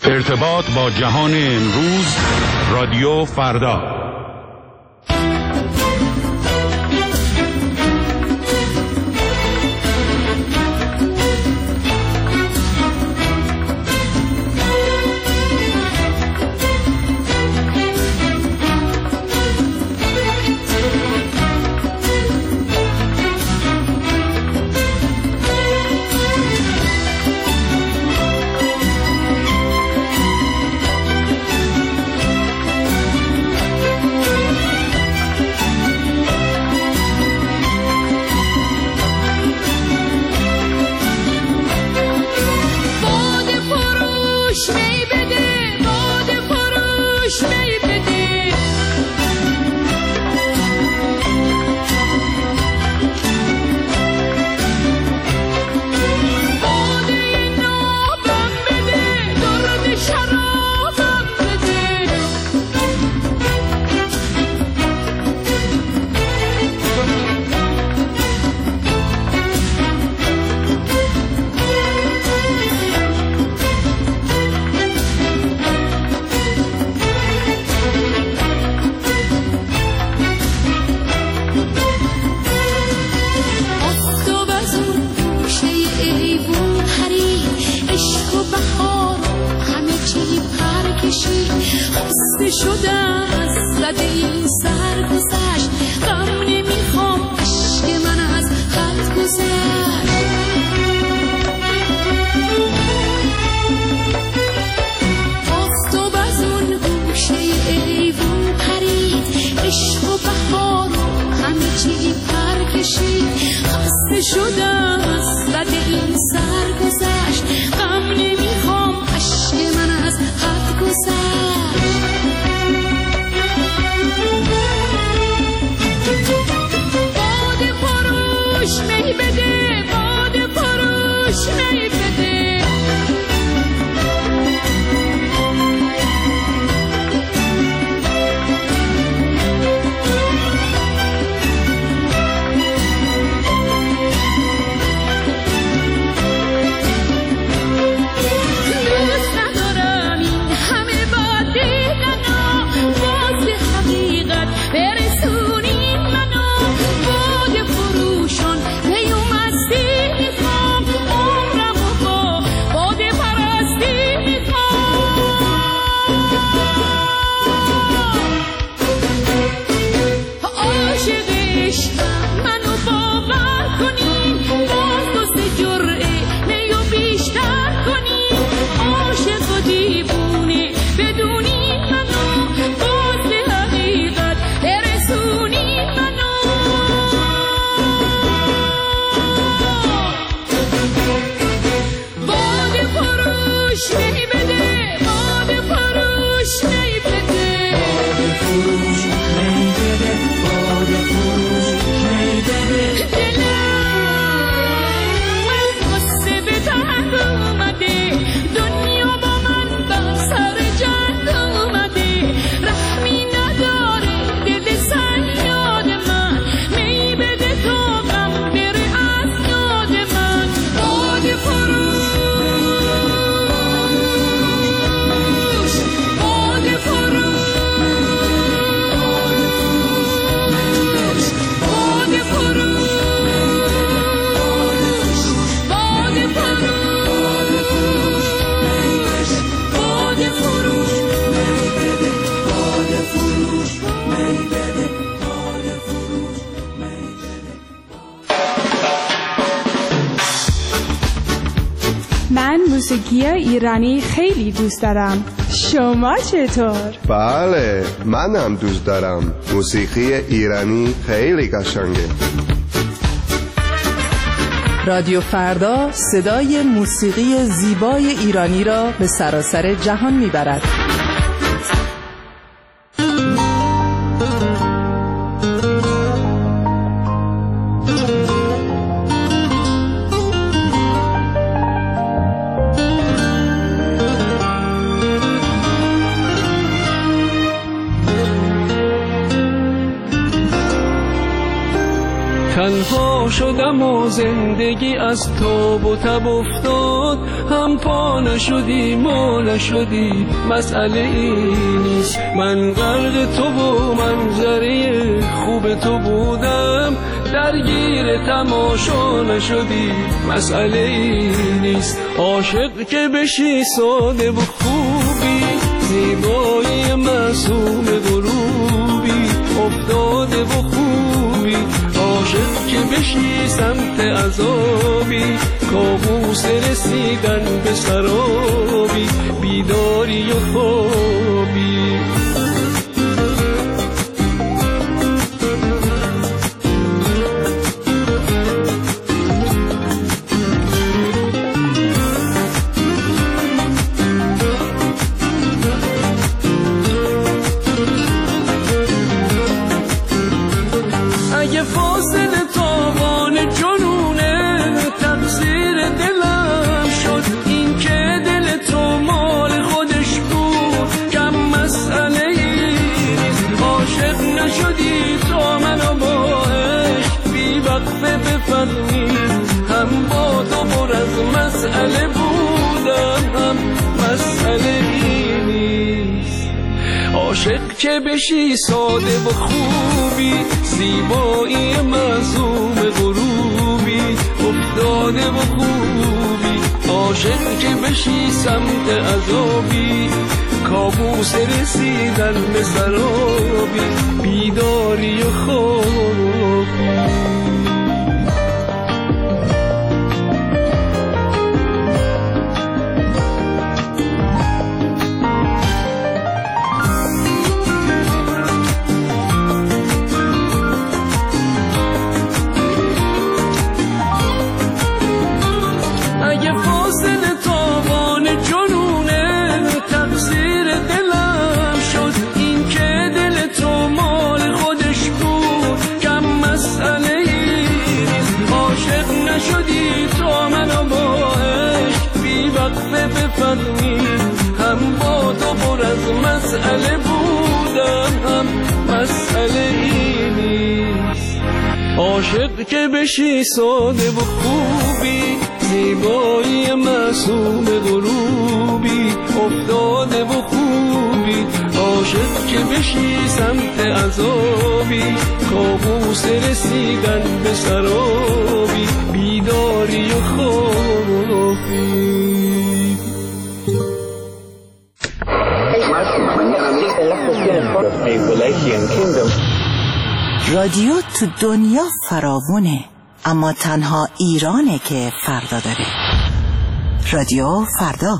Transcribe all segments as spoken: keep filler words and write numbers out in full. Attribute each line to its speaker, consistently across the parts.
Speaker 1: ارتباط با جهان امروز، رادیو فردا.
Speaker 2: موسیقی ایرانی خیلی دوست دارم. شما چطور؟
Speaker 3: بله، من هم دوست دارم. موسیقی ایرانی خیلی قشنگه.
Speaker 4: رادیو فردا صدای موسیقی زیبای ایرانی را به سراسر جهان میبرد.
Speaker 5: تنها شدم و زندگی از تاب و تب افتاد، هم پا نشدی ما نشدی مسئله ای نیست. من غرق تو و منظره خوب تو بودم، درگیر تماشا نشدی مسئله ای نیست. عاشق که بشی ساده و خوبی، زیبایی معصوم غروبی افتاده و خوبی. عاشق که بشی سمت عذابی، کابوس رسیدن به سرابی، بیداری و خوابی. هم با تو پر از مسئله بودم، هم مسئله ای نیست. عاشق که بشی ساده و خوبی، زیبایی معصوم غروبی افتاده و خوبی. عاشق که بشی سمت عذابی، کابوس رسیدن به سرابی، بیداری و خوابی. هم با تو پر از مسئله بودم، هم مسئله ای نیست. عاشق که بشی ساده و خوبی، زیبایی معصوم غروبی افتاده و خوبی. عاشق که بشی سمت عذابی، کابوس رسیدن به سرابی، بیداری و خوابی.
Speaker 6: رادیو تو دنیا فراوونه، اما تنها ایرانه که فردا داره. رادیو فردا.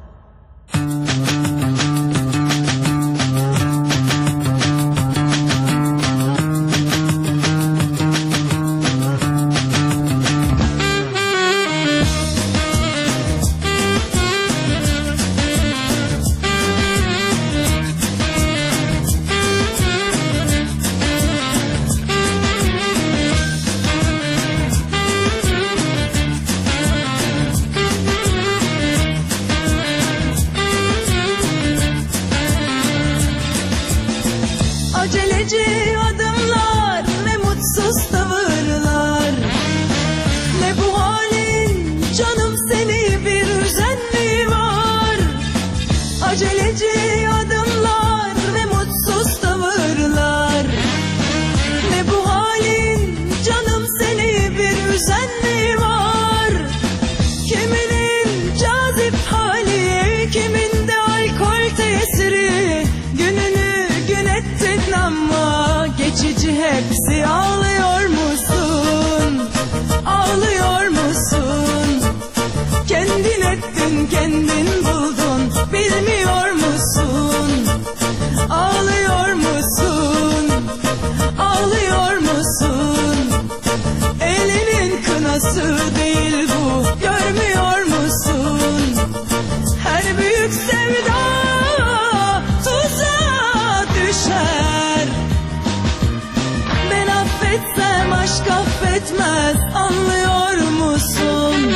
Speaker 7: Aceleci adımlar, ne mutsuz tavırlar. Ne bu halin canım, seni bir üzen mi var? Aceleci adımlar, ne mutsuz tavırlar. Ne bu halin canım, seni bir üzen mi var? Kiminin cazip hali, kiminde alkol tesiri. Gününü gün ettin ama geçici, hepsi. Ağlıyor musun? Ağlıyor musun? Kendin ettin, kendin buldun, bilmiyor musun? Ağlıyor musun? Ağlıyor musun? Elinin kınası değil bu, görmüyor musun? Her büyük sevda tuzağa düşer. Ben affetsem aşk affetmez, anlıyor musun?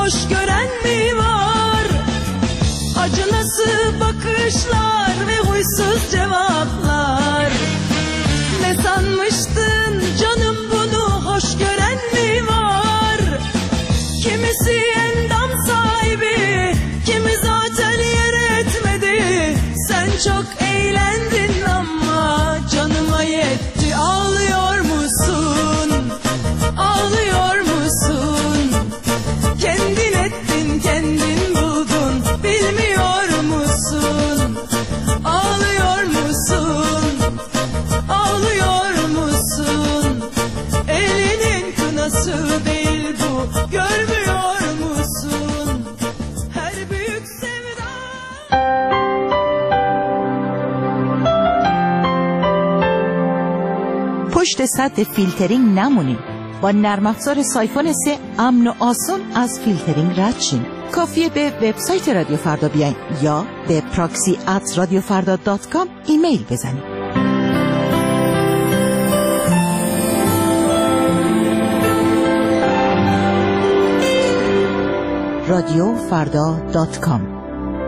Speaker 7: hoş gören mi var? Acınası bakışlar ve huysuz cevaplar. Ne sanmıştın canım, bunu hoş gören mi var? Kimisi endam sahibi, kimi zaten yer etmedi. Sen çok eğlendin ama canıma yetti. Ağlıyor musun? Ağlıyor musun? Kendin ettin, kendin buldun, bilmiyor musun? Ağlıyor musun? Ağlıyor musun? Elinin kınası değil bu, görmüyor musun? Her büyük sevda.
Speaker 6: پشت سد فیلترینگ نمونید. با نرم افزار سایفون سه امن و آسان از فیلترینگ رد شین. کافیه به وبسایت رادیو فردا بیاین یا به پراکسی ات رادیو فردا دات کام ایمیل بزنید. رادیو فردا دات کام.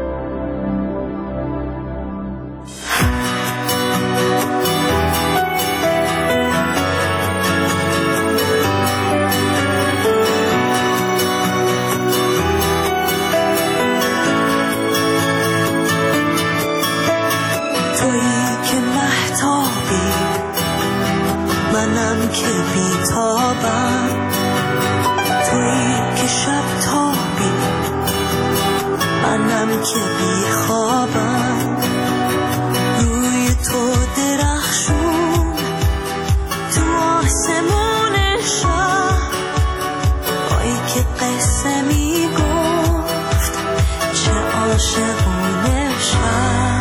Speaker 7: منم که بیتابم، تویی که شب تابی، منم که بیخوابم. روی تو درخشون تو آسمون شب، وای که قصه میگفت چه عاشقونه شب.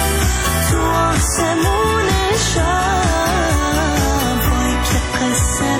Speaker 8: قصه